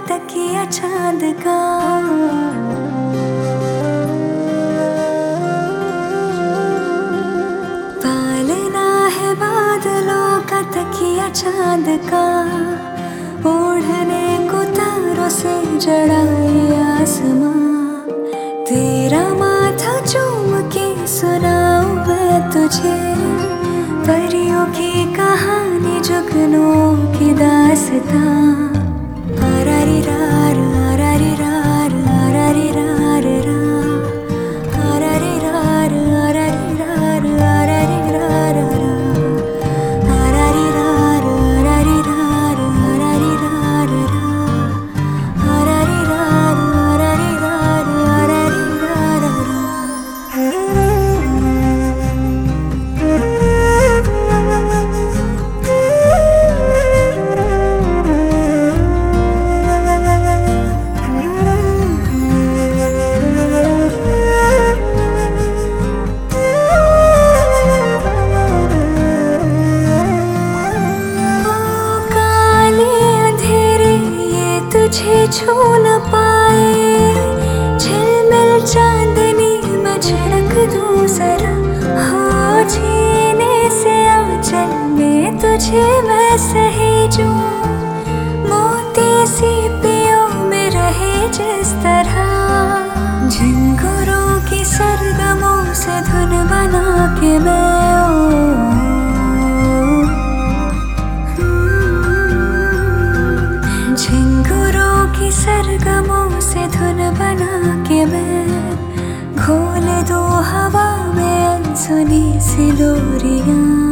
तकिया चांद का। पालना है बादलों का तकिया चांद का, ओढ़ने को तारों से जड़ाए आसमां। तेरा माथा चूम के सुनाऊं मैं तुझे, परियों की कहानी जुगनों की दास्तां। आरारी रार आरारी रार आरारी रार रा, आरारी रार आरारी रार आरारी रार रा, आरारी रार आरारी रार आरारी रार रा, आरारी रार आरारी रार आरारी रार रा। तुझे छू न पाए, झिलमिल चांदनी में झिड़क दूं जरा। हो जीने से आंचल में तुझे वैसे ही जो, मोती सीपियों में रहे जिस तरह। झिंगुरों की सरगमों से धुन बना के मैं सरगमों से धुन बना के मैं घोल दूं हवा में अनसुनी सी लोरियां।